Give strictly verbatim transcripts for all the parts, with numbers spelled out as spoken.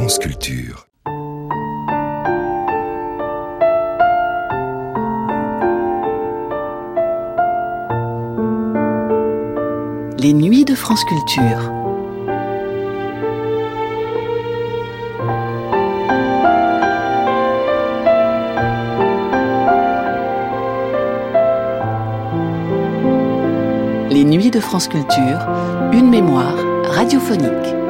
France Culture. Les nuits de France Culture. Les nuits de France Culture, une mémoire radiophonique.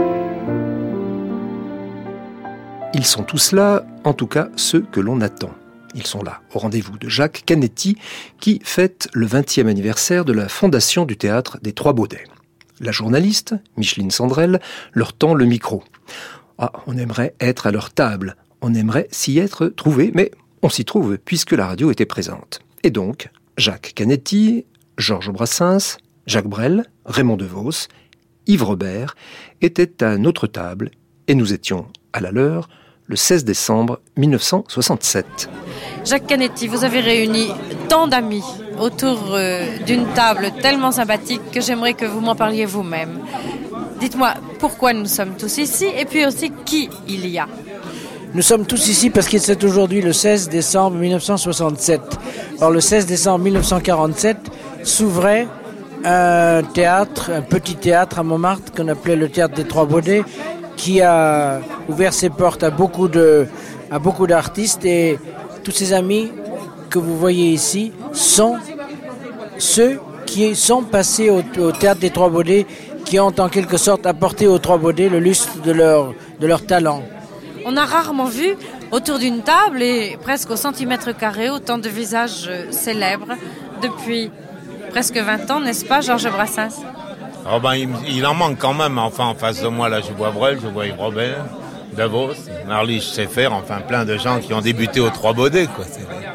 Ils sont tous là, en tout cas ceux que l'on attend. Ils sont là, au rendez-vous de Jacques Canetti, qui fête le vingtième anniversaire de la fondation du théâtre des Trois Baudets. La journaliste, Micheline Sandrel, leur tend le micro. Ah, on aimerait être à leur table, on aimerait s'y être trouvé, mais on s'y trouve puisque la radio était présente. Et donc, Jacques Canetti, Georges Brassens, Jacques Brel, Raymond DeVos, Yves Robert étaient à notre table et nous étions à la leur le seize décembre mille neuf cent soixante-sept. Jacques Canetti, vous avez réuni tant d'amis autour euh, d'une table tellement sympathique que j'aimerais que vous m'en parliez vous-même. Dites-moi pourquoi nous sommes tous ici et puis aussi qui il y a. Nous sommes tous ici parce que c'est aujourd'hui le seize décembre mille neuf cent soixante-sept. Or, le seize décembre mille neuf cent quarante-sept s'ouvrait un théâtre, un petit théâtre à Montmartre qu'on appelait le théâtre des Trois Baudets, qui a ouvert ses portes à beaucoup de, à beaucoup d'artistes, et tous ces amis que vous voyez ici sont ceux qui sont passés au, au théâtre des Trois Baudets, qui ont en quelque sorte apporté aux Trois Baudets le lustre de leur, de leur talent. On a rarement vu autour d'une table et presque au centimètre carré autant de visages célèbres depuis presque vingt ans, n'est-ce pas, Georges Brassens? Oh ben, il, il en manque quand même. Enfin, en face de moi, là, je vois Brel, je vois Yves Robert, DeVos, Marlich Schaeffer, enfin, plein de gens qui ont débuté aux Trois Baudets, quoi. C'est vrai.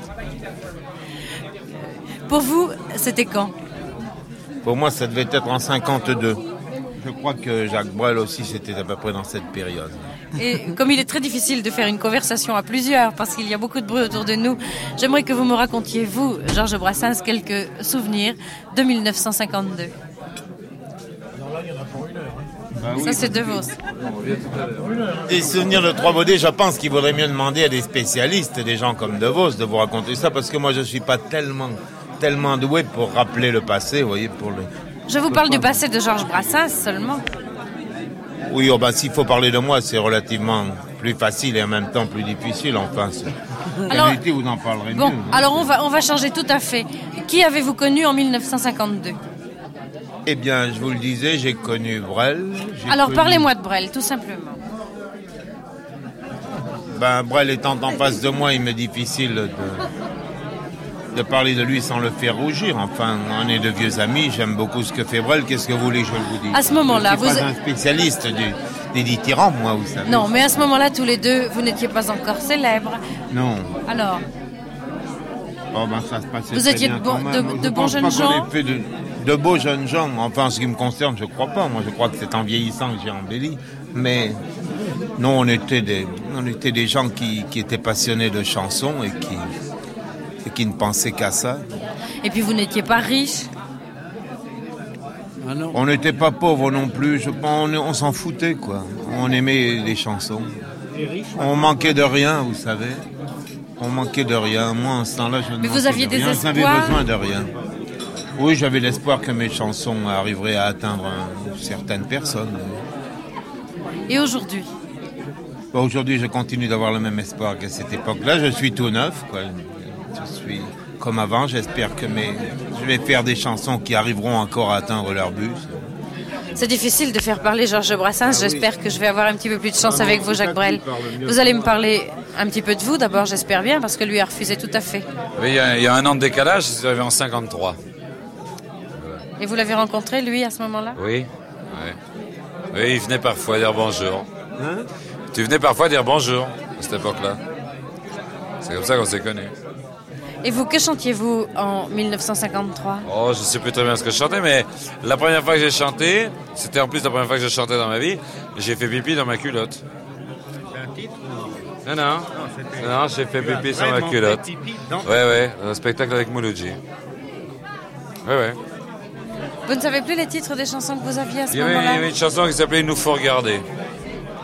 Pour vous, c'était quand? Pour moi, ça devait être en cinquante-deux. Je crois que Jacques Brel aussi, c'était à peu près dans cette période. Et comme il est très difficile de faire une conversation à plusieurs, parce qu'il y a beaucoup de bruit autour de nous, j'aimerais que vous me racontiez, vous, Georges Brassens, quelques souvenirs de mille neuf cent cinquante-deux. Bah oui. Ça, c'est DeVos. Des souvenirs de Trois Baudets, je pense qu'il vaudrait mieux demander à des spécialistes, des gens comme DeVos, de vous raconter ça, parce que moi, je ne suis pas tellement, tellement doué pour rappeler le passé, vous voyez, pour le... Je vous parle du passé de Georges Brassens seulement. Oui, oh ben, s'il faut parler de moi, c'est relativement plus facile et en même temps plus difficile, enfin. Alors, Canetti, vous en parlerez bon, mieux. alors on va, on va changer tout à fait. Qui avez-vous connu en mille neuf cent cinquante-deux? Eh bien, je vous le disais, j'ai connu Brel. J'ai Alors, connu... parlez-moi de Brel, tout simplement. Ben, Brel étant en face de moi, il m'est difficile de, de parler de lui sans le faire rougir. Enfin, on est de vieux amis, j'aime beaucoup ce que fait Brel. Qu'est-ce que vous voulez que je vous dise? À ce moment-là, je suis vous... pas un spécialiste du, des dithyrambes, moi, vous savez. Non, mais à ce moment-là, tous les deux, vous n'étiez pas encore célèbres. Non. Alors, oh, ben, ça se passait vous très étiez bien de, bon, quand même. de, Je de bons pense jeunes pas qu'on gens ait fait de, de beaux jeunes gens. Enfin, en ce qui me concerne, je crois pas. Moi, je crois que c'est en vieillissant que j'ai embelli. Mais non, on était des, on était des gens qui, qui étaient passionnés de chansons et qui, et qui ne pensaient qu'à ça. Et puis, vous n'étiez pas riches. Ah non. On n'était pas pauvres non plus. Je pense, on, on s'en foutait, quoi. On aimait les chansons. On manquait de rien, vous savez. On manquait de rien. Moi, en ce temps-là, je ne Mais vous manquais aviez de des rien. espoirs? J'avais besoin de rien. Oui, j'avais l'espoir que mes chansons arriveraient à atteindre un, certaines personnes. Et aujourd'hui? Bon, aujourd'hui, je continue d'avoir le même espoir qu'à cette époque-là. Je suis tout neuf, quoi. Je suis comme avant. J'espère que mes... je vais faire des chansons qui arriveront encore à atteindre leur but. C'est difficile de faire parler Georges Brassens. Ah, j'espère oui. que je vais avoir un petit peu plus de chance avec vous, Jacques Brel. Vous allez me parler un petit peu de vous, d'abord, j'espère bien, parce que lui a refusé tout à fait. Oui, il y a, il y a un an de décalage, c'est arrivé en cinquante-trois. Et vous l'avez rencontré, lui, à ce moment-là? Oui, oui. Oui, il venait parfois dire bonjour. Hein? Tu venais parfois dire bonjour, à cette époque-là. C'est comme ça qu'on s'est connus. Et vous, que chantiez-vous en mille neuf cent cinquante-trois? Oh, je ne sais plus très bien ce que je chantais, mais la première fois que j'ai chanté, c'était en plus la première fois que je chantais dans ma vie, j'ai fait pipi dans ma culotte. C'est un titre? Non, non, non, non, j'ai fait pipi sur ma culotte. Oui, oui, un spectacle avec Mouloudji. Oui, oui. Vous ne savez plus les titres des chansons que vous aviez à ce Il y avait, moment-là? il y avait une chanson qui s'appelait « Nous faut regarder ».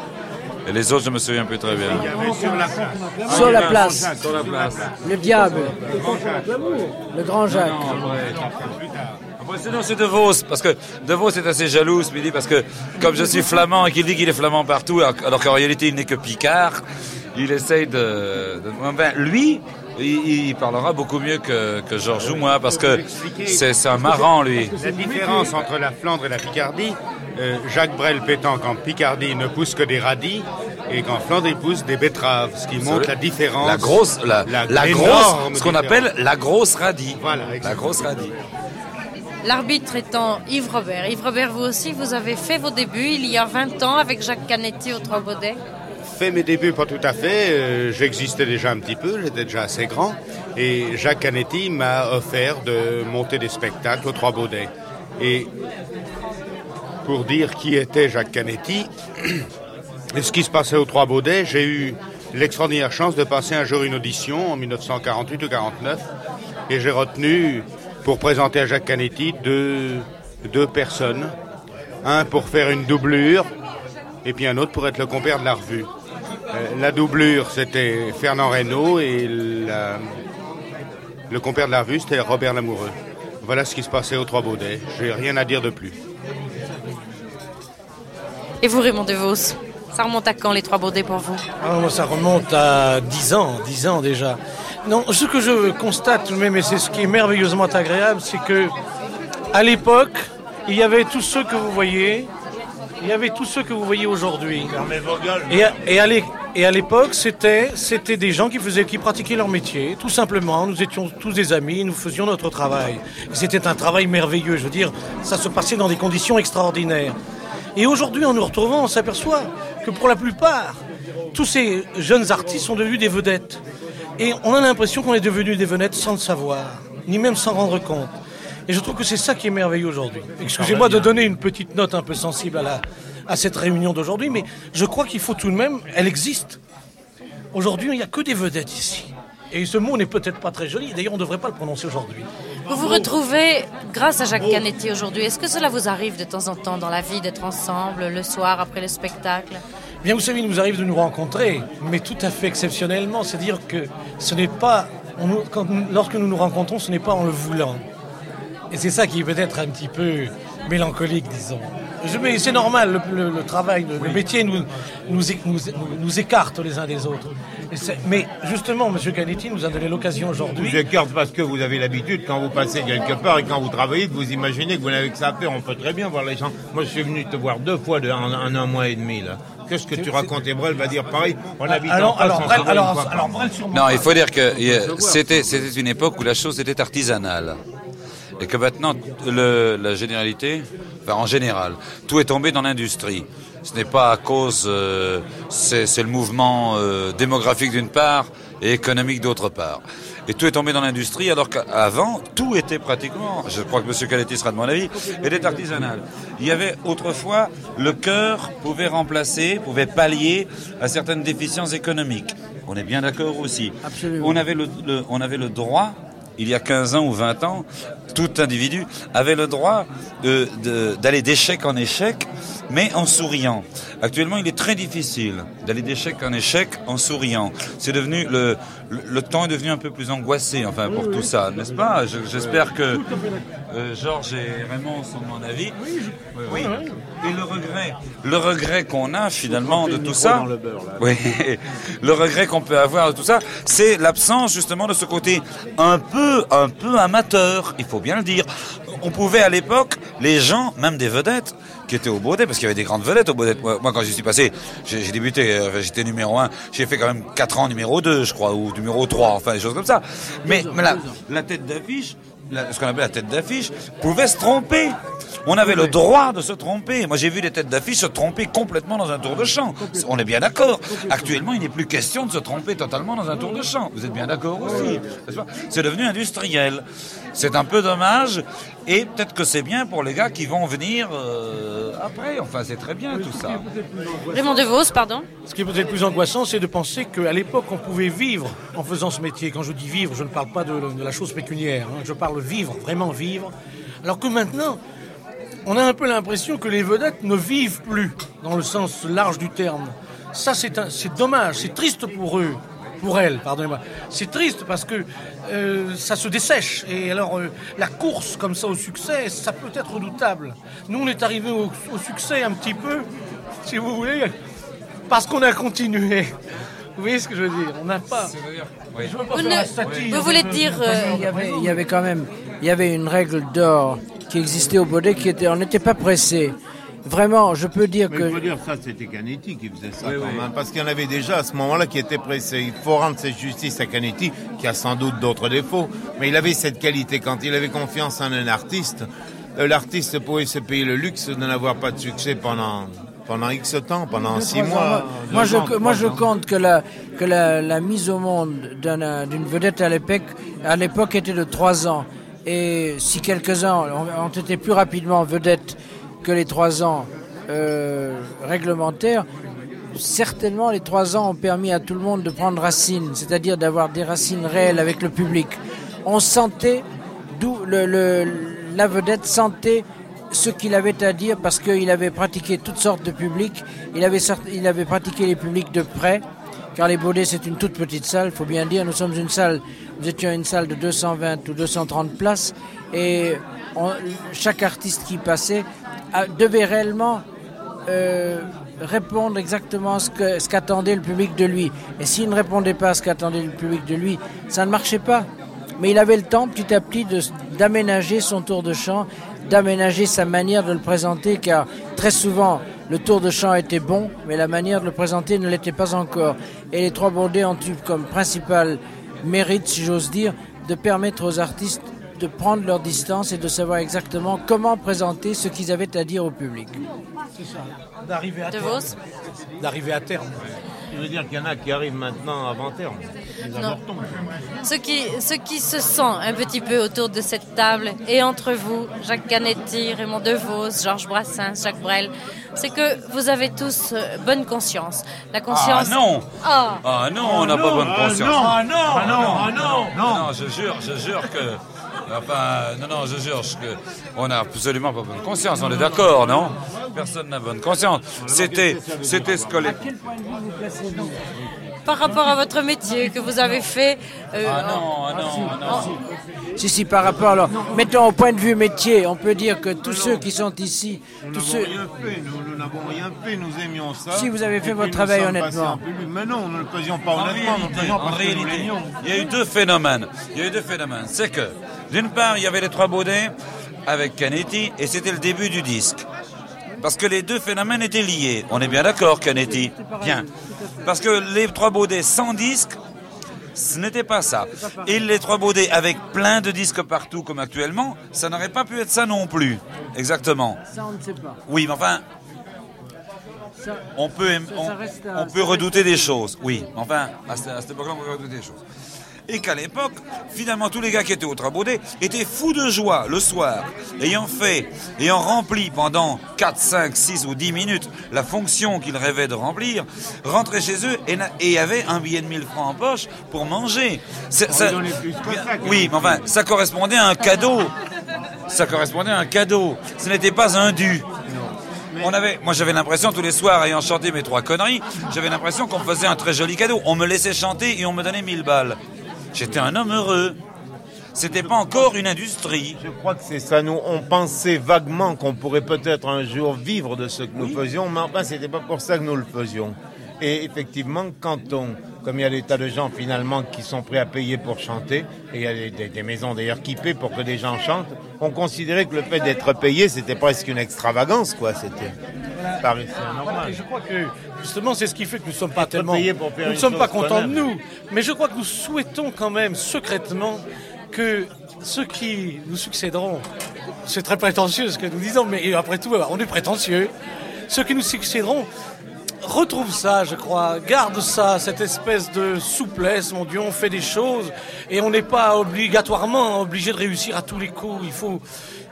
Et les autres, je me souviens plus très bien. Sur la place. Sur la place. Sur la place. Le diable. Le grand Jacques. Après, sinon, c'est De Vos, parce que De Vos est assez jaloux ce midi, parce que comme je suis flamand et qu'il dit qu'il est flamand partout, alors, alors qu'en réalité il n'est que picard, il essaye de... de ben, lui, il, il parlera beaucoup mieux que, que Georges ou moi, parce que c'est, c'est un marrant, lui. La différence entre la Flandre et la Picardie, euh, Jacques Brel prétend qu'en Picardie il ne pousse que des radis, et qu'en Flandre il pousse des betteraves, ce qui montre la différence. La grosse, la, la, la grosse, ce qu'on appelle la grosse radie. Voilà, la grosse radie. L'arbitre étant Yves Robert. Yves Robert, vous aussi, vous avez fait vos débuts il y a vingt ans avec Jacques Canetti aux Trois Baudets. Fait mes débuts, pas tout à fait. Euh, j'existais déjà un petit peu, j'étais déjà assez grand. Et Jacques Canetti m'a offert de monter des spectacles aux Trois Baudets. Et pour dire qui était Jacques Canetti et ce qui se passait aux Trois Baudets, j'ai eu l'extraordinaire chance de passer un jour une audition en dix-neuf cent quarante-huit ou quarante-neuf. Et j'ai retenu, pour présenter à Jacques Canetti, deux, deux personnes. Un pour faire une doublure, et puis un autre pour être le compère de la revue. Euh, la doublure, c'était Fernand Reynaud, et la, le compère de la revue, c'était Robert Lamoureux. Voilà ce qui se passait aux Trois Baudets. J'ai rien à dire de plus. Et vous, Raymond De Vos, ça remonte à quand les Trois Baudets pour vous? Ah, moi, ça remonte à dix ans, dix ans déjà. Non, ce que je constate tout de même, et c'est ce qui est merveilleusement agréable, c'est que à l'époque, il y avait tous ceux que vous voyez, il y avait tous ceux que vous voyez aujourd'hui. Et à, et à, l'é, et à l'époque, c'était, c'était des gens qui faisaient, qui pratiquaient leur métier, tout simplement. Nous étions tous des amis, nous faisions notre travail. Et c'était un travail merveilleux, je veux dire, ça se passait dans des conditions extraordinaires. Et aujourd'hui, en nous retrouvant, on s'aperçoit que pour la plupart, tous ces jeunes artistes sont devenus des vedettes. Et on a l'impression qu'on est devenus des vedettes sans le savoir, ni même s'en rendre compte. Et je trouve que c'est ça qui est merveilleux aujourd'hui. Excusez-moi de donner une petite note un peu sensible à, la, à cette réunion d'aujourd'hui, mais je crois qu'il faut tout de même... Elle existe. Aujourd'hui, il n'y a que des vedettes ici. Et ce mot n'est peut-être pas très joli, d'ailleurs on ne devrait pas le prononcer aujourd'hui. Vous vous retrouvez grâce à Jacques Canetti aujourd'hui. Est-ce que cela vous arrive de temps en temps dans la vie d'être ensemble le soir après le spectacle? Bien, vous savez, il nous arrive de nous rencontrer, mais tout à fait exceptionnellement. C'est-à-dire que ce n'est pas... On nous, quand, lorsque nous nous rencontrons, ce n'est pas en le voulant. Et c'est ça qui est peut-être un petit peu mélancolique, disons. Je, mais c'est normal, le, le, le travail, le, oui. le métier nous, nous, nous, nous écarte les uns des autres. Et mais justement, M. Canetti nous a donné l'occasion aujourd'hui... Vous écarte parce que vous avez l'habitude, quand vous passez quelque part et quand vous travaillez, que vous imaginez que vous n'avez que ça à faire. On peut très bien voir les gens. Moi, je suis venu te voir deux fois de, en, en un mois et demi, là. Qu'est-ce que tu racontes? Et Brel va dire pareil. On habite alors, en face, alors, on Brel, se voit alors, une fois alors, Brel, sûrement. Non, il faut dire que c'était, c'était une époque où la chose était artisanale. Et que maintenant, le, la généralité, enfin en général, tout est tombé dans l'industrie. Ce n'est pas à cause, euh, c'est, c'est le mouvement euh, démographique d'une part et économique d'autre part. Et tout est tombé dans l'industrie, alors qu'avant, tout était pratiquement, je crois que M. Canetti sera de mon avis, était artisanal. Il y avait autrefois, le cœur pouvait remplacer, pouvait pallier à certaines déficiences économiques. On est bien d'accord aussi. Absolument. On avait le, le, on avait le droit, il y a quinze ans ou vingt ans, tout individu avait le droit de, de, d'aller d'échec en échec, mais en souriant. Actuellement, il est très difficile d'aller d'échec en échec en souriant. C'est devenu le, le, le temps est devenu un peu plus angoissé, enfin pour tout ça, n'est-ce pas? Je, J'espère que euh, Georges et Raymond sont de mon avis. Oui, oui. Et le regret, le regret qu'on a finalement de tout ça, oui, le regret qu'on peut avoir de tout ça, c'est l'absence justement de ce côté un peu, un peu amateur. Il faut bien le dire. On pouvait à l'époque, les gens, même des vedettes, qui étaient au Baudet, parce qu'il y avait des grandes vedettes au Baudet. Moi, moi quand j'y suis passé, j'ai, j'ai débuté, euh, j'étais numéro un, j'ai fait quand même quatre ans numéro deux, je crois, ou numéro trois, enfin des choses comme ça. Mais, mais la, la tête d'affiche, la, ce qu'on appelle la tête d'affiche, pouvait se tromper. On avait le droit de se tromper. Moi, j'ai vu des têtes d'affiche se tromper complètement dans un tour de chant. On est bien d'accord. Actuellement, il n'est plus question de se tromper totalement dans un tour de chant. Vous êtes bien d'accord aussi. C'est devenu industriel. C'est un peu dommage. Et peut-être que c'est bien pour les gars qui vont venir euh, après. Enfin, c'est très bien tout ça. Raymond De Vos, pardon. Ce qui est peut-être plus angoissant, c'est de penser qu'à l'époque, on pouvait vivre en faisant ce métier. Quand je dis vivre, je ne parle pas de, de la chose pécuniaire. Hein. Je parle vivre, vraiment vivre. Alors que maintenant... on a un peu l'impression que les vedettes ne vivent plus, dans le sens large du terme. Ça, c'est, un, c'est dommage, c'est triste pour eux. Pour elle, pardonnez-moi. C'est triste parce que euh, ça se dessèche. Et alors, euh, la course comme ça au succès, ça peut être redoutable. Nous, on est arrivés au, au succès un petit peu, si vous voulez, parce qu'on a continué. Vous voyez ce que je veux dire? On n'a pas... Oui. Je veux pas vous, faire ne... vous voulez dire... Euh... Il, y avait, il y avait quand même il y avait une règle d'or qui existait au Baudet, qui était, on n'était pas pressé. Vraiment, je peux dire mais que... il faut dire ça, c'était Canetti qui faisait ça oui, quand oui. même, parce qu'il y en avait déjà à ce moment-là qui étaient pressés. Il faut rendre cette justice à Canetti, qui a sans doute d'autres défauts, mais il avait cette qualité. Quand il avait confiance en un artiste, euh, l'artiste pouvait se payer le luxe de n'avoir pas de succès pendant... Pendant X temps, pendant six mois. Moi, je, moi, je compte que la, que la, la mise au monde d'un, d'une vedette à l'époque, à l'époque était de trois ans. Et si quelques-uns ont, ont été plus rapidement vedettes que les trois ans euh, réglementaires, certainement les trois ans ont permis à tout le monde de prendre racine, c'est-à-dire d'avoir des racines réelles avec le public. On sentait, d'où le, le, la vedette sentait ce qu'il avait à dire parce qu'il avait pratiqué toutes sortes de publics. Il avait, il avait pratiqué les publics de près, car les Baudets, c'est une toute petite salle, il faut bien dire. Nous sommes une salle, nous étions une salle de deux cent vingt ou deux cent trente places, et on, chaque artiste qui passait a, devait réellement euh, répondre exactement à ce, que, ce qu'attendait le public de lui. Et s'il ne répondait pas à ce qu'attendait le public de lui, ça ne marchait pas. Mais il avait le temps, petit à petit, de, d'aménager son tour de chant, d'aménager sa manière de le présenter, car très souvent le tour de chant était bon, mais la manière de le présenter ne l'était pas encore. Et les Trois Baudets ont eu comme principal mérite, si j'ose dire, de permettre aux artistes de prendre leur distance et de savoir exactement comment présenter ce qu'ils avaient à dire au public. C'est ça, d'arriver à de terme. Vos D'arriver à terme. Je veux dire qu'il y en a qui arrivent maintenant avant terme. Non. Ce qui, ce qui se sent un petit peu autour de cette table et entre vous, Jacques Canetti, Raymond Devos, Georges Brassens, Jacques Brel, c'est que vous avez tous euh, bonne conscience. La conscience. Ah non. Ah, ah non, on n'a pas bonne conscience. Ah non, ah non, ah non, non, non, je jure, je jure que. Enfin, non, non, je jure que on n'a absolument pas bonne conscience. On est d'accord, non? Personne n'a bonne conscience. C'était, c'était ce que les... Par rapport à votre métier que vous avez fait. Euh, ah non, ah non, ah non. Si, si, par rapport, alors, mettons au point de vue métier, on peut dire que tous ceux qui sont ici, nous tous n'avons ceux... rien fait, nous, nous n'avons rien fait, nous aimions ça. Si vous avez fait votre travail honnêtement. Mais non, nous ne le faisions pas en honnêtement, réalité, nous le faisions en parce que nous réalité, l'aimions. il y a eu deux phénomènes. Il y a eu deux phénomènes. C'est que, d'une part, il y avait les Trois Baudets avec Canetti, et c'était le début du disque. Parce que les deux phénomènes étaient liés. On est bien d'accord, Canetti? Bien. Parce que les Trois Baudets sans disque, ce n'était pas ça. Et les Trois Baudets avec plein de disques partout comme actuellement, ça n'aurait pas pu être ça non plus. Exactement. Ça, on ne sait pas. Oui, mais enfin, Ça, on peut, ça, on, ça reste à, on peut redouter des choses. Oui, enfin, à cette, à cette époque-là, on peut redouter des choses. Et qu'à l'époque, finalement, tous les gars qui étaient au Trois Baudets étaient fous de joie le soir, ayant fait, ayant rempli pendant quatre, cinq, six ou dix minutes la fonction qu'ils rêvaient de remplir, rentraient chez eux et, et avaient un billet de mille francs en poche pour manger. C'est, ça, oui, mais enfin, ça correspondait à un cadeau. Ça correspondait à un cadeau. Ce n'était pas un dû. On avait, moi j'avais l'impression tous les soirs, ayant chanté mes trois conneries, j'avais l'impression qu'on me faisait un très joli cadeau. On me laissait chanter et on me donnait mille balles. J'étais un homme heureux. C'était pas encore une industrie. Je crois que c'est ça. Nous, on pensait vaguement qu'on pourrait peut-être un jour vivre de ce que nous oui. faisions, mais enfin, c'était pas pour ça que nous le faisions. Et effectivement, quand on, comme il y a des tas de gens finalement qui sont prêts à payer pour chanter, et il y a des, des, des maisons d'ailleurs qui paient pour que des gens chantent, on considérait que le fait d'être payé, c'était presque une extravagance, quoi. C'était paraissait normal. Et je crois que justement, c'est ce qui fait que nous ne sommes pas tellement, nous ne sommes pas contents de nous. Mais je crois que nous souhaitons quand même secrètement que ceux qui nous succéderont, c'est très prétentieux ce que nous disons, mais après tout, on est prétentieux. Ceux qui nous succéderont retrouve ça, je crois, garde ça, cette espèce de souplesse, mon Dieu, on fait des choses et on n'est pas obligatoirement obligé de réussir à tous les coups. Il faut,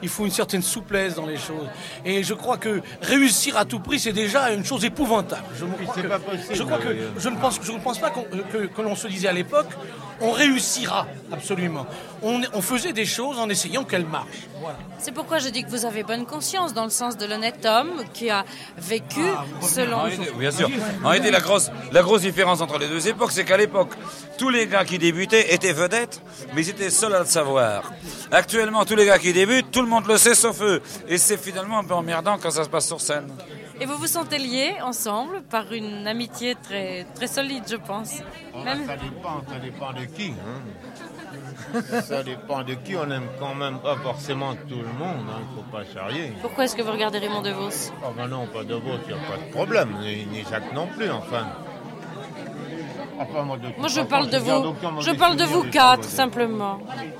il faut une certaine souplesse dans les choses. Et je crois que réussir à tout prix, c'est déjà une chose épouvantable. Je, me crois c'est que, pas possible. je crois que je ne pense, je ne pense pas qu'on, que, que l'on se disait à l'époque, on réussira absolument. On, on faisait des choses en essayant qu'elles marchent. Voilà. C'est pourquoi je dis que vous avez bonne conscience, dans le sens de l'honnête homme qui a vécu Ah, selon... En réalité, bien sûr. En réalité, la grosse, la grosse différence entre les deux époques, c'est qu'à l'époque, tous les gars qui débutaient étaient vedettes, mais ils étaient seuls à le savoir. Actuellement, tous les gars qui débutent, tout le monde le sait sauf eux. Et c'est finalement un peu emmerdant quand ça se passe sur scène. Et vous vous sentez liés ensemble par une amitié très, très solide, je pense. Même... Ça dépend, ça dépend de qui. Hein. Ça dépend de qui. On n'aime quand même pas forcément tout le monde. Il hein. ne faut pas charrier. Pourquoi est-ce que vous regardez Raymond DeVos? Oh ben non, pas de vôtre, il n'y a pas de problème. Ni, ni Jacques non plus, enfin. Enfin moi, de Moi, je façon, parle de garde vous. aucun mauvais Je parle de souvenir vous des quatre, Trois Baudets. simplement.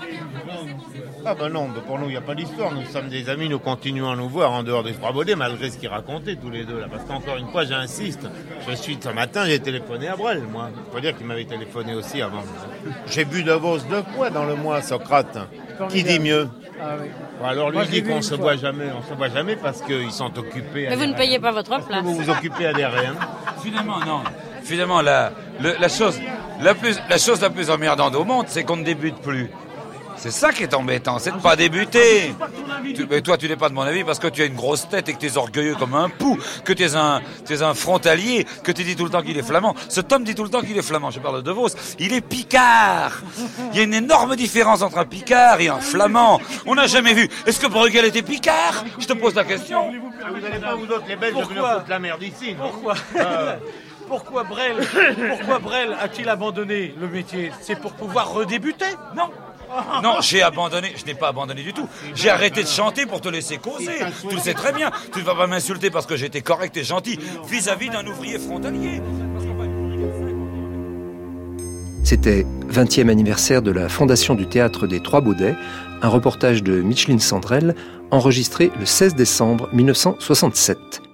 Ah ben non, ben pour nous, il n'y a pas d'histoire. Nous sommes des amis, nous continuons à nous voir en dehors des Trois Baudets, malgré ce qu'ils racontaient tous les deux là. Parce qu'encore une fois, j'insiste. Je suis ce matin, j'ai téléphoné à Brel, moi. Il faut dire qu'il m'avait téléphoné aussi avant. J'ai bu de Vos deux fois dans le mois, Socrate. Qui dit mieux? Ah oui. Bon, alors lui Moi, il je l'ai dit vu qu'on une se fois. voit jamais, on se voit jamais parce qu'ils sont occupés. Mais vous ne payez pas votre place. Vous vous occupez à des rien. Finalement, non. Finalement, la, le- la, chose, la, plus, la chose la plus emmerdante au monde, c'est qu'on ne débute plus. C'est ça qui est embêtant, c'est de ne pas débuter. Tu, mais toi, tu n'es pas de mon avis parce que tu as une grosse tête et que tu es orgueilleux comme un pou, que tu es un, tu es un frontalier, que tu dis tout le temps qu'il est flamand. Cet homme dit tout le temps qu'il est flamand. Je parle de De Vos. Il est picard. Il y a une énorme différence entre un picard et un flamand. On n'a jamais vu. Est-ce que Bruegel était picard? Je te pose la question. Vous n'allez pas, vous autres, les Belges, Pourquoi venir foutre la merde ici. non Pourquoi Ah. Pourquoi Brel, pourquoi Brel a-t-il abandonné le métier? C'est pour pouvoir redébuter? Non. Non, j'ai abandonné, je n'ai pas abandonné du tout. J'ai arrêté de chanter pour te laisser causer. Tu le sais très bien. Tu ne vas pas m'insulter parce que j'étais correct et gentil vis-à-vis d'un ouvrier frontalier. C'était vingtième anniversaire de la fondation du Théâtre des Trois Baudets, un reportage de Micheline Sandrel, enregistré le seize décembre mille neuf cent soixante-sept.